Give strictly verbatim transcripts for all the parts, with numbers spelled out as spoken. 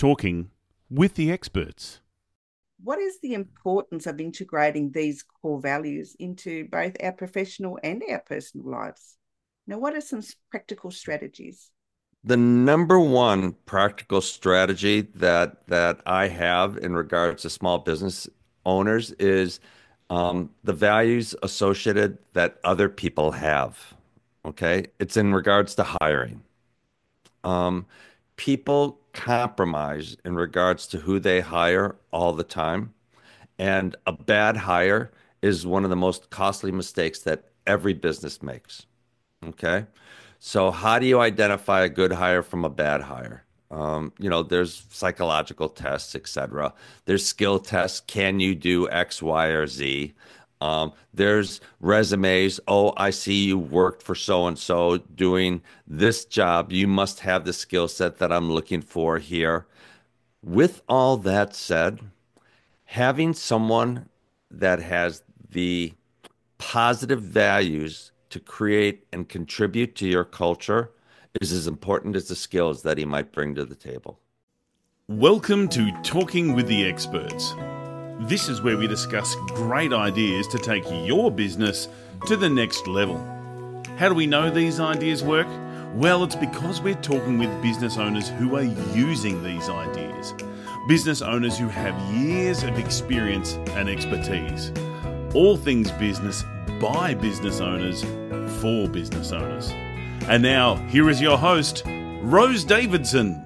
talking with the experts. What is the importance of integrating these core values into both our professional and our personal lives? Now, what are some practical strategies? The number one practical strategy that that I have in regards to small business owners is um, the values associated that other people have. Okay, it's in regards to hiring. Um, People compromise in regards to who they hire all the time, and a bad hire is one of the most costly mistakes that every business makes. Okay. So how do you identify a good hire from a bad hire? Um, you know, there's psychological tests, et cetera. There's skill tests. Can you do X, Y, or Z? Um, there's resumes. Oh, I see you worked for so and so doing this job. You must have the skill set that I'm looking for here. With all that said, having someone that has the positive values to create and contribute to your culture is as important as the skills that he might bring to the table. Welcome to Talking with the Experts. This is where we discuss great ideas to take your business to the next level. How do we know these ideas work? Well, it's because we're talking with business owners who are using these ideas. Business owners who have years of experience and expertise. All things business by business owners for business owners. And now, here is your host, Rose Davidson.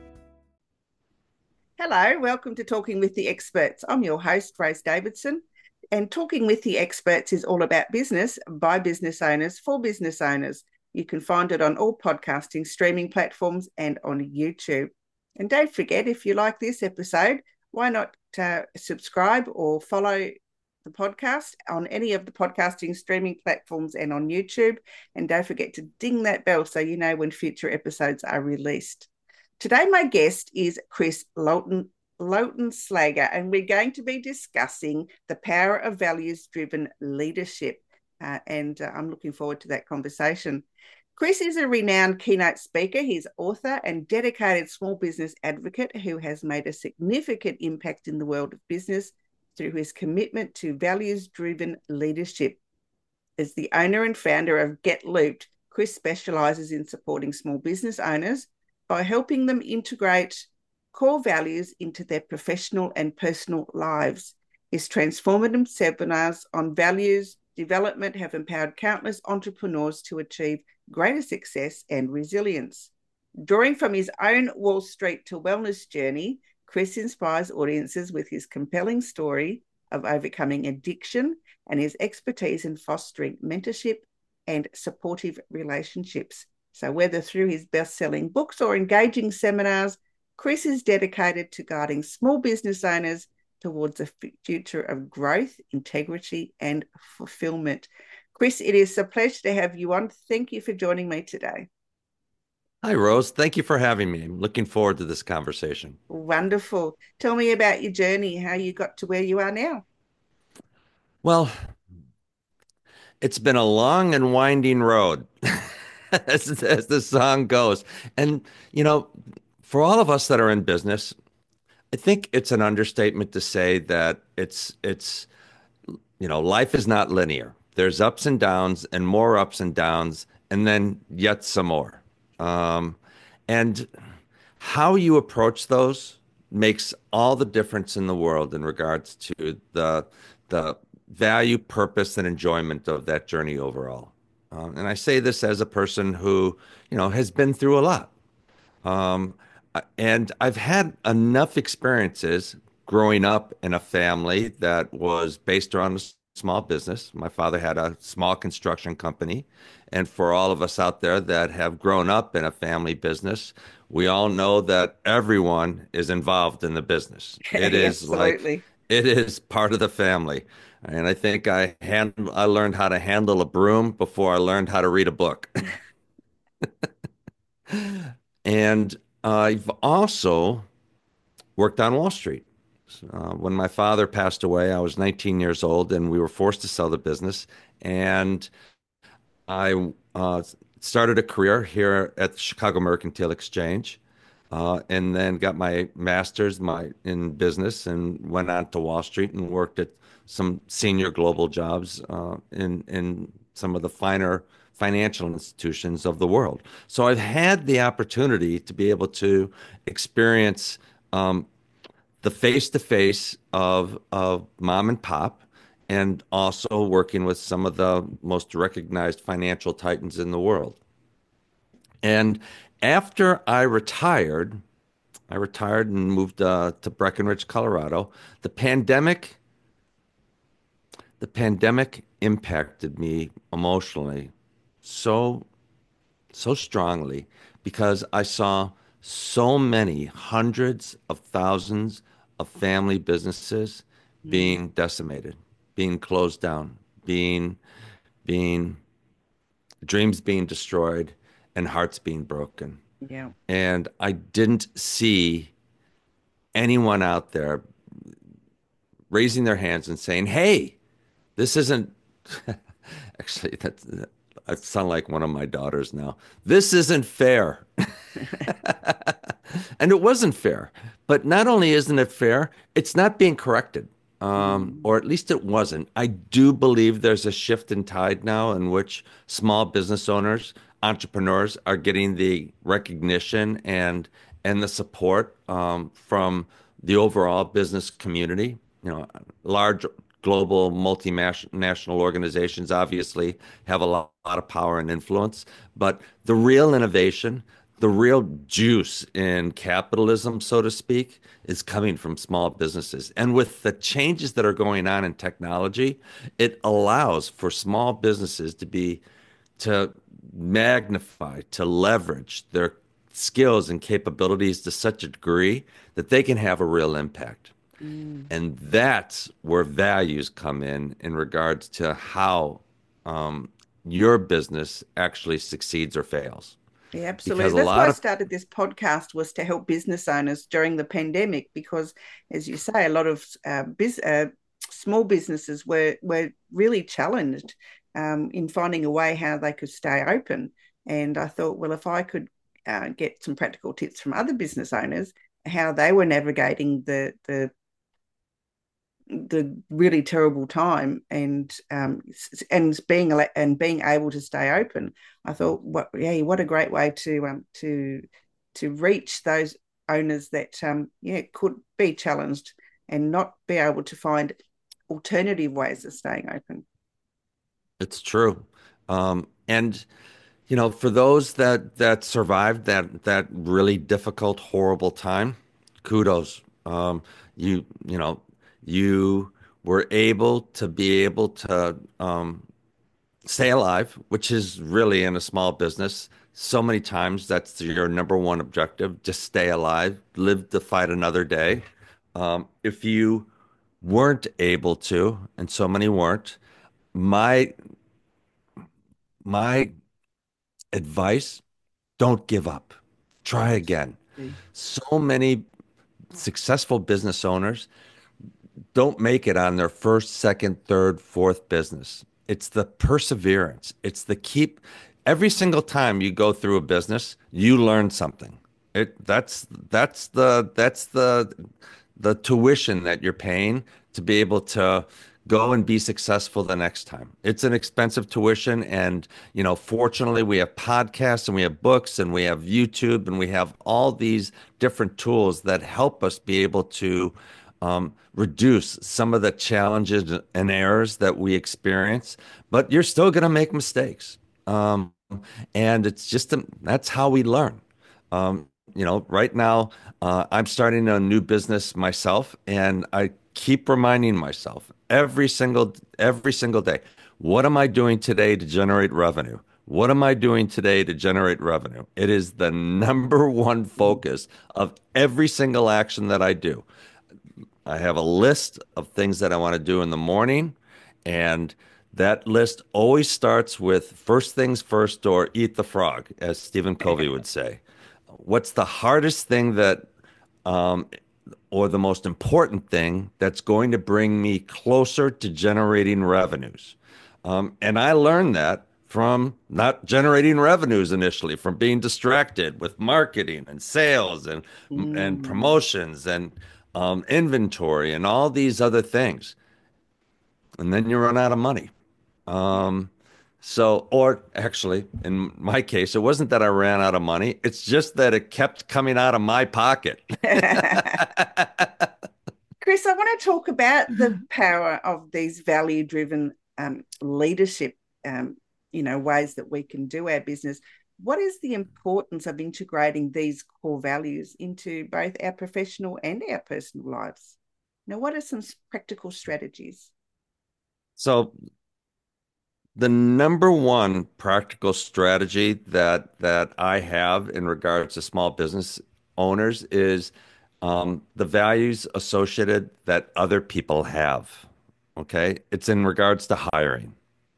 Hello, welcome to Talking with the Experts. I'm your host, Rose Davidson, and Talking with the Experts is all about business by business owners for business owners. You can find it on all podcasting streaming platforms and on YouTube. And don't forget, if you like this episode, why not uh, subscribe or follow the podcast on any of the podcasting streaming platforms and on YouTube. And don't forget to ding that bell so you know when future episodes are released. Today, my guest is Chris Lowton, Lowton Slager, and we're going to be discussing the power of values-driven leadership. Uh, and uh, I'm looking forward to that conversation. Chris is a renowned keynote speaker. He's author and dedicated small business advocate who has made a significant impact in the world of business through his commitment to values-driven leadership. As the owner and founder of Get Looped, Chris specialises in supporting small business owners by helping them integrate core values into their professional and personal lives. His transformative seminars on values development have empowered countless entrepreneurs to achieve greater success and resilience. Drawing from his own Wall Street to wellness journey, Chris inspires audiences with his compelling story of overcoming addiction and his expertise in fostering mentorship and supportive relationships. So whether through his best-selling books or engaging seminars, Chris is dedicated to guiding small business owners towards a future of growth, integrity, and fulfillment. Chris, it is a pleasure to have you on. Thank you for joining me today. Hi, Rose. Thank you for having me. I'm looking forward to this conversation. Wonderful. Tell me about your journey, how you got to where you are now. Well, it's been a long and winding road, as, as the song goes. And, you know, for all of us that are in business, I think it's an understatement to say that it's, it's, you know, life is not linear. There's ups and downs and more ups and downs, and then yet some more. Um, and how you approach those makes all the difference in the world in regards to the the value, purpose, and enjoyment of that journey overall. Uh, and I say this as a person who, you know, has been through a lot. Um, and I've had enough experiences growing up in a family that was based around a small business. My father had a small construction company. And for all of us out there that have grown up in a family business, we all know that everyone is involved in the business. It is like, it is part of the family. And I think I hand, I learned how to handle a broom before I learned how to read a book. And I've also worked on Wall Street. Uh, when my father passed away, I was nineteen years old, and we were forced to sell the business. And I uh, started a career here at the Chicago Mercantile Exchange. uh, and then got my master's my in business and went on to Wall Street and worked at some senior global jobs uh, in in some of the finer financial institutions of the world. So I've had the opportunity to be able to experience um, the face to face of of mom and pop, and also working with some of the most recognized financial titans in the world. And after I retired, I retired and moved uh, to Breckenridge, Colorado. The pandemic, the pandemic impacted me emotionally so so strongly because I saw so many hundreds of thousands of family businesses Mm, being decimated, being closed down, being being dreams being destroyed, and hearts being broken. yeah. And I didn't see anyone out there raising their hands and saying, "Hey, this isn't." Actually, that's I sound like one of my daughters now. This isn't fair. And it wasn't fair. But not only isn't it fair, it's not being corrected. Um, Mm, or at least it wasn't. I do believe there's a shift in tide now in which small business owners, entrepreneurs are getting the recognition and and the support um, from the overall business community. You know, large global multinational organizations obviously have a lot, lot of power and influence, but the real innovation, the real juice in capitalism, so to speak, is coming from small businesses. And with the changes that are going on in technology, it allows for small businesses to be to magnify, to leverage their skills and capabilities to such a degree that they can have a real impact. mm. And that's where values come in in regards to how um, your business actually succeeds or fails. Yeah, absolutely. Because a That's why lot I of started this podcast, was to help business owners during the pandemic, because, as you say, a lot of uh, biz, uh, small businesses were were really challenged um, in finding a way how they could stay open. And I thought, well, if I could uh, get some practical tips from other business owners, how they were navigating the the the really terrible time, and um and being and being able to stay open, I thought, what yeah what a great way to um to to reach those owners that um yeah could be challenged and not be able to find alternative ways of staying open. it's true. Um, and you know, for those that that survived that that really difficult, horrible time, kudos. Um, you you know, you were able to be able to um, stay alive, which is really in a small business. So many times that's your number one objective, just stay alive, live to fight another day. Um, if you weren't able to, and so many weren't, my my advice, don't give up. Try again. So many successful business owners don't make it on their first, second, third, fourth business. It's the perseverance. It's the keep. Every single time you go through a business, you learn something. It that's that's the that's the the tuition that you're paying to be able to go and be successful the next time. It's an expensive tuition, and you know, fortunately, we have podcasts and we have books and we have YouTube and we have all these different tools that help us be able to um, reduce some of the challenges and errors that we experience, but you're still going to make mistakes. Um, and it's just a, that's how we learn. Um, you know, right now, uh, I'm starting a new business myself, and I keep reminding myself every single every single day, what am I doing today to generate revenue? What am I doing today to generate revenue? It is the number one focus of every single action that I do. I have a list of things that I want to do in the morning, and that list always starts with first things first, or eat the frog, as Stephen Covey would say. What's the hardest thing that, um, or the most important thing that's going to bring me closer to generating revenues? Um, and I learned that from not generating revenues initially, from being distracted with marketing and sales and and Mm. promotions and um, inventory and all these other things, and then you run out of money. Yeah. Um, so, or actually, in my case, it wasn't that I ran out of money. It's just that it kept coming out of my pocket. Chris, I want to talk about the power of these value-driven um, leadership, um, you know, ways that we can do our business. What is the importance of integrating these core values into both our professional and our personal lives? Now, what are some practical strategies? So, the number one practical strategy that that I have in regards to small business owners is um, the values associated that other people have. Okay, it's in regards to hiring.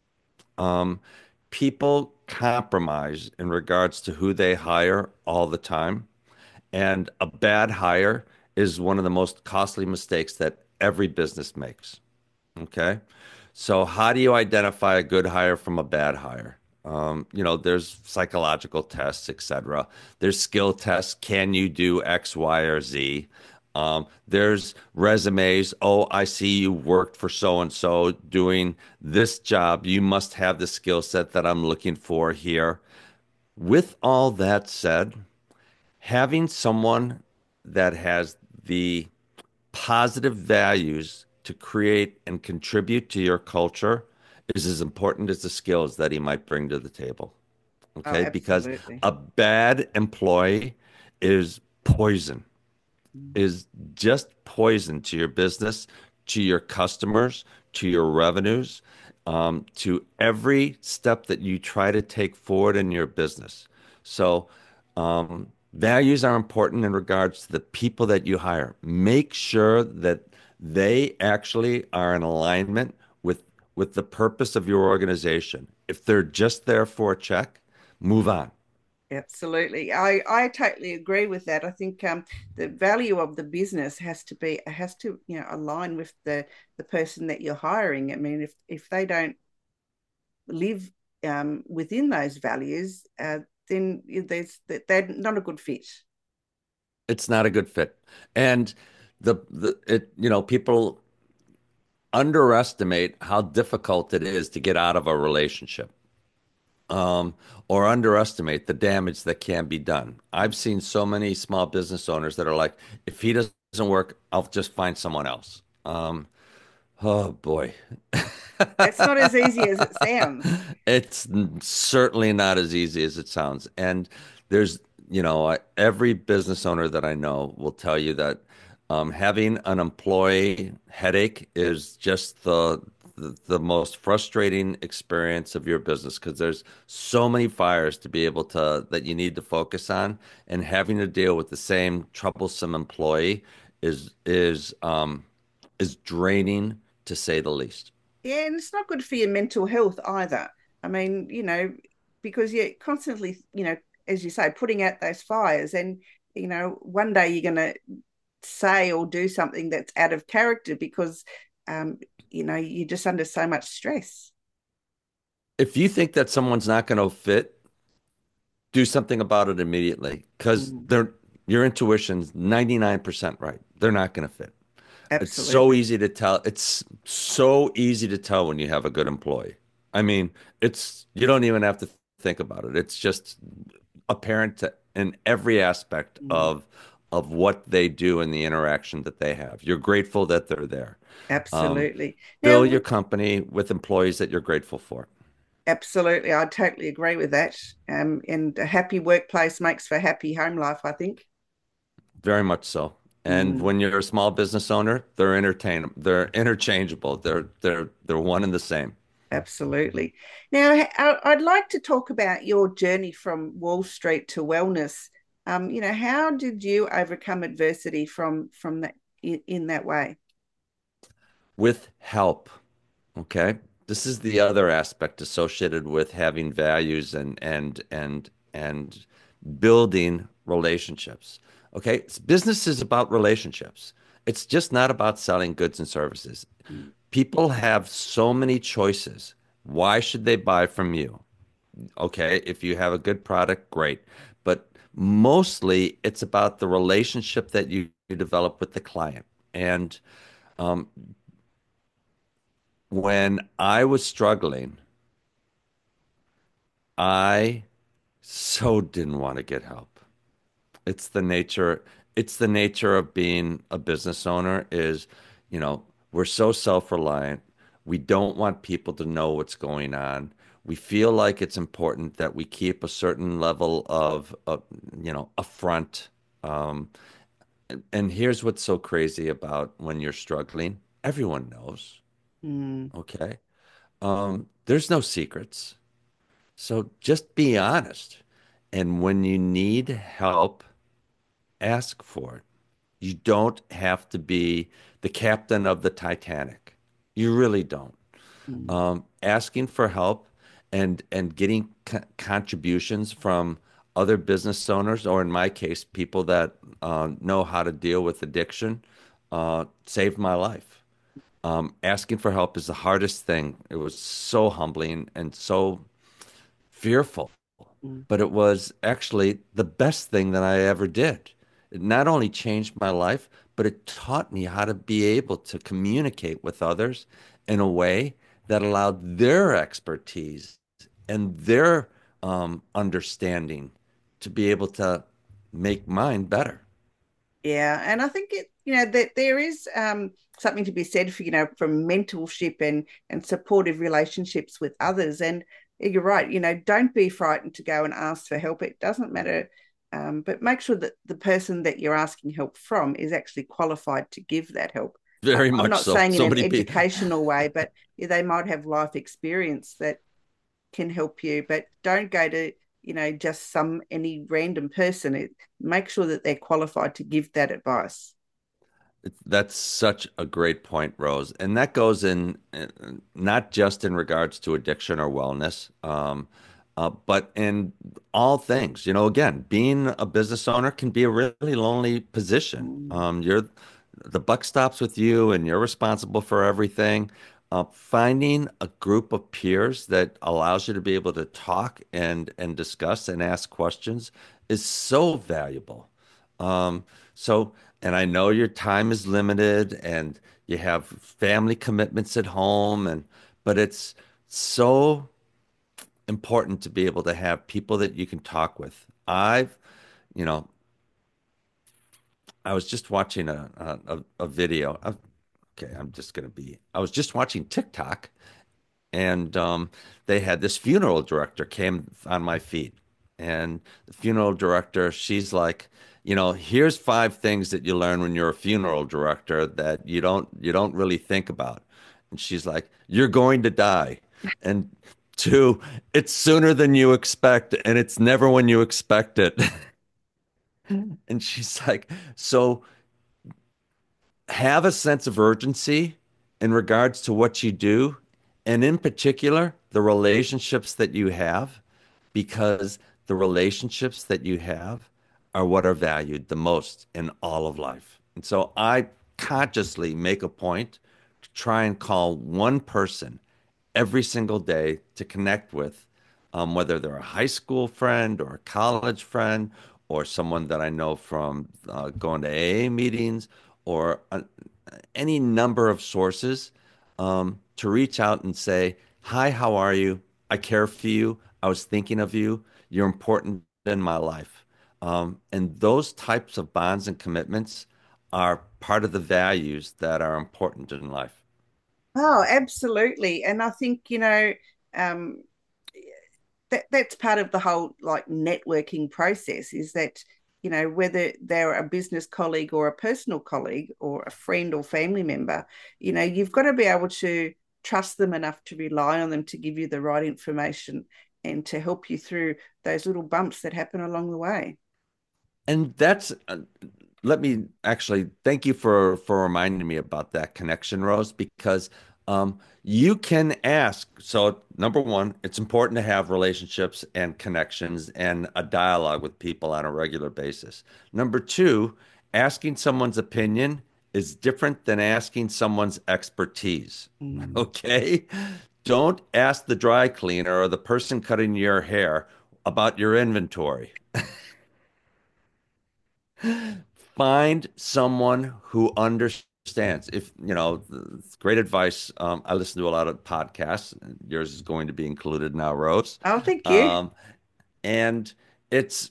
Um, People compromise in regards to who they hire all the time, and a bad hire is one of the most costly mistakes that every business makes. Okay. So how do you identify a good hire from a bad hire? Um, you know, there's psychological tests, et cetera. There's skill tests. Can you do X, Y, or Z? Um, there's resumes. Oh, I see you worked for so and so doing this job. You must have the skill set that I'm looking for here. With all that said, having someone that has the positive values to create and contribute to your culture is as important as the skills that he might bring to the table. Oh, Okay, because absolutely. a bad employee is poison, is just poison to your business, to your customers, to your revenues, um, to every step that you try to take forward in your business. So, um, values are important in regards to the people that you hire. Make sure that they actually are in alignment with with the purpose of your organization. If they're just there for a check, move on. Absolutely. I, I totally agree with that. I think um, the value of the business has to be has to, you know, align with the the person that you're hiring. I mean, if if they don't live um, within those values, uh, then there's they're not a good fit. It's not a good fit. And the the it you know people underestimate how difficult it is to get out of a relationship, um, or underestimate the damage that can be done. I've seen so many small business owners that are like, if he doesn't work, I'll just find someone else. Um, oh boy. That's not as easy as it sounds. It's certainly not as easy as it sounds. And there's, you know, I- every business owner that I know will tell you that um, having an employee headache is just the, the the most frustrating experience of your business because there's so many fires to be able to that you need to focus on, and having to deal with the same troublesome employee is is um, is draining to say the least. Yeah, and it's not good for your mental health either. I mean, you know, because you're constantly, you know, as you say, putting out those fires, and you know, one day you're going to say or do something that's out of character because, um, you know, you're just under so much stress. If you think that someone's not going to fit, do something about it immediately because Mm, they're your intuition's ninety-nine percent right. They're not going to fit. It's so absolutely. easy to tell. It's so easy to tell when you have a good employee. I mean, it's you don't even have to think about it. It's just apparent to, in every aspect Mm, of of what they do and the interaction that they have. You're grateful that they're there. Um, absolutely. Build your Now, company with employees that you're grateful for. absolutely, I totally agree with that. Um, and a happy workplace makes for happy home life, I think. Very much so. And Mm. when you're a small business owner, they're entertain they're interchangeable. They're they're they're one and the same. Absolutely. Now, I- I'd like to talk about your journey from Wall Street to wellness. Um, you know, how did you overcome adversity from from that in, in that way? With help, okay? This is the other aspect associated with having values and and and and building relationships. Okay? It's, business is about relationships. It's just not about selling goods and services. Mm. People have so many choices. Why should they buy from you? Okay, if you have a good product, great. But mostly it's about the relationship that you, you develop with the client. And um, when I was struggling, I so didn't want to get help. It's the nature, it's the nature of being a business owner is, you know, we're so self-reliant. We don't want people to know what's going on. We feel like it's important that we keep a certain level of, of you know, upfront. Um, and, and here's what's so crazy about when you're struggling. Everyone knows, Mm, okay? Um, there's no secrets. So just be honest. And when you need help, ask for it. You don't have to be the captain of the Titanic. You really don't. mm, Um, asking for help and and getting co contributions from other business owners, or in my case, people that uh, know how to deal with addiction, uh, saved my life. Um, asking for help is the hardest thing. It was so humbling and so fearful, mm. but it was actually the best thing that I ever did. It not only changed my life, but it taught me how to be able to communicate with others in a way that allowed their expertise and their um, understanding to be able to make mine better. Yeah, and I think it, you know, that there is um, something to be said for, you know, from mentorship and and supportive relationships with others. And you're right, you know, don't be frightened to go and ask for help. It doesn't matter, um, but make sure that the person that you're asking help from is actually qualified to give that help. I- Very I'm much not so. saying in So an many people. educational way, but yeah, they might have life experience that can help you, but don't go to, you know, just some any random person. It, make sure that they're qualified to give that advice. That's such a great point, Rose. And that goes in uh, not just in regards to addiction or wellness, um, uh, but in all things. You know, again, being a business owner can be a really lonely position. Mm, Um, you're the buck stops with you, and you're responsible for everything. Uh, finding a group of peers that allows you to be able to talk and and discuss and ask questions is so valuable. Um, so, and I know your time is limited and you have family commitments at home and but it's so important to be able to have people that you can talk with. I've, you know, I was just watching a a, a video. Of, okay, I'm just gonna be. I was just watching TikTok and um, they had this funeral director came on my feed, and the funeral director, she's like, you know, here's five things that you learn when you're a funeral director that you don't you don't really think about, and she's like, you're going to die, and two, it's sooner than you expect, and it's never when you expect it, and she's like, so have a sense of urgency in regards to what you do, and in particular, the relationships that you have, because the relationships that you have are what are valued the most in all of life. And so I consciously make a point to try and call one person every single day to connect with, um, whether they're a high school friend or a college friend or someone that I know from uh, going to A A meetings or uh, any number of sources, um, to reach out and say, hi, how are you? I care for you. I was thinking of you. You're important in my life. Um, and those types of bonds and commitments are part of the values that are important in life. oh, absolutely. And I think, you know, um, that that's part of the whole like networking process is that, you know, whether they're a business colleague or a personal colleague or a friend or family member, you know, you've got to be able to trust them enough to rely on them to give you the right information and to help you through those little bumps that happen along the way. And that's uh, let me actually thank you for for reminding me about that connection, Rose, because um, you can ask. So, number one, it's important to have relationships and connections and a dialogue with people on a regular basis. Number two, asking someone's opinion is different than asking someone's expertise. Mm. Okay? Don't ask the dry cleaner or the person cutting your hair about your inventory. Find someone who understands. If, you know, great advice. Um, I listen to a lot of podcasts. Yours is going to be included now, Rose. Oh, thank you. Um, and it's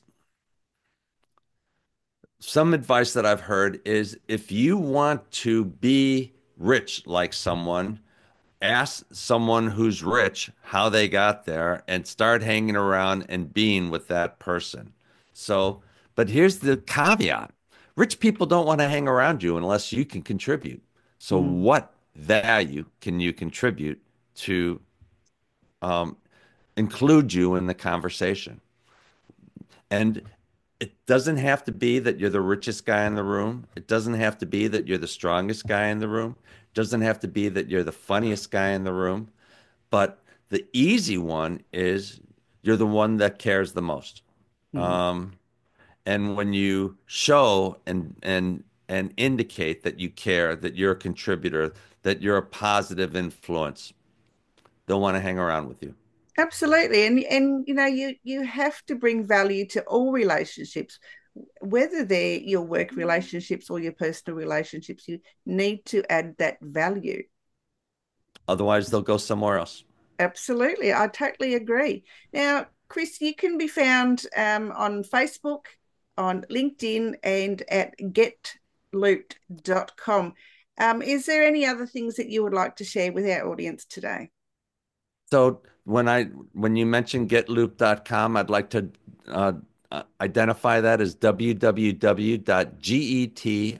some advice that I've heard is if you want to be rich like someone, ask someone who's rich how they got there and start hanging around and being with that person. So, but here's the caveat. Rich people don't want to hang around you unless you can contribute. So Mm. what value can you contribute to um, include you in the conversation? And it doesn't have to be that you're the richest guy in the room. It doesn't have to be that you're the strongest guy in the room. It doesn't have to be that you're the funniest guy in the room. But the easy one is you're the one that cares the most. Mm. Um, and when you show and and and indicate that you care, that you're a contributor, that you're a positive influence, they'll want to hang around with you. Absolutely. And and you know, you you have to bring value to all relationships, whether they're your work relationships or your personal relationships. You need to add that value. Otherwise, they'll go somewhere else. Absolutely. I totally agree. Now, Chris, you can be found um, on Facebook, on LinkedIn, and at get looped dot com. Um, is there any other things that you would like to share with our audience today? So when I when you mention get loop dot com, I'd like to uh, uh, identify that as w w w dot get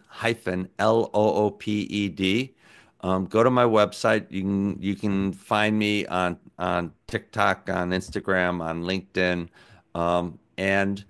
looped. Um, go to my website. You can you can find me on on TikTok, on Instagram, on LinkedIn, um, and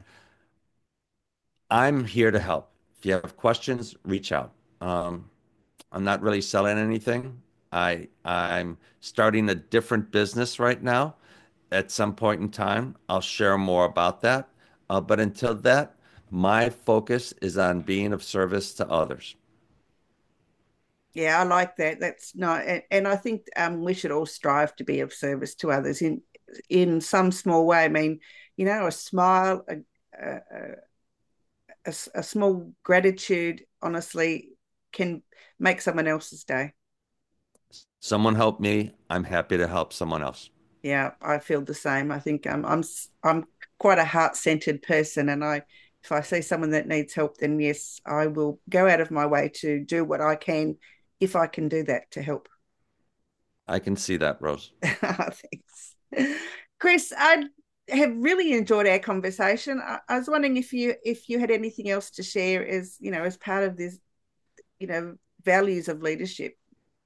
I'm here to help. If you have questions, reach out. Um, I'm not really selling anything. I I'm starting a different business right now. At some point in time, I'll share more about that. Uh, but until that, my focus is on being of service to others. Yeah, I like that. That's not, and, and I think um, we should all strive to be of service to others in in some small way. I mean, you know, a smile, a, a, a, a small gratitude, honestly, can make someone else's day. Someone help me. I'm happy to help someone else. Yeah, I feel the same. I think um, I'm I'm quite a heart-centered person, and I if I see someone that needs help, then yes, I will go out of my way to do what I can if I can do that to help. I can see that, Rose. Thanks. Chris, I have really enjoyed our conversation. I, I was wondering if you if you had anything else to share as, you know, as part of this, you know, values of leadership.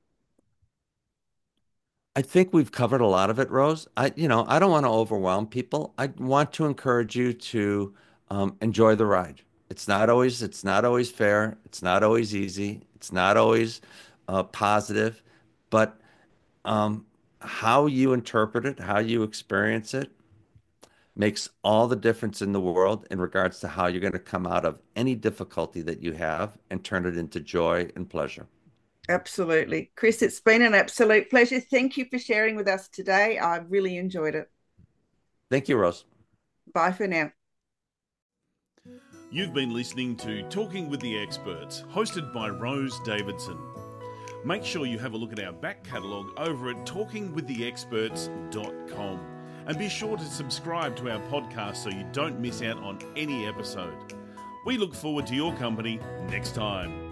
I think we've covered a lot of it, Rose. I, you know, I don't want to overwhelm people. I want to encourage you to um, enjoy the ride. It's not always, it's not always fair. It's not always easy. It's not always uh, positive, but um, how you interpret it, how you experience it, makes all the difference in the world in regards to how you're going to come out of any difficulty that you have and turn it into joy and pleasure. Absolutely. Chris, it's been an absolute pleasure. Thank you for sharing with us today. I really enjoyed it. Thank you, Rose. Bye for now. You've been listening to Talking with the Experts, hosted by Rose Davidson. Make sure you have a look at our back catalogue over at talking with the experts dot com. And be sure to subscribe to our podcast so you don't miss out on any episode. We look forward to your company next time.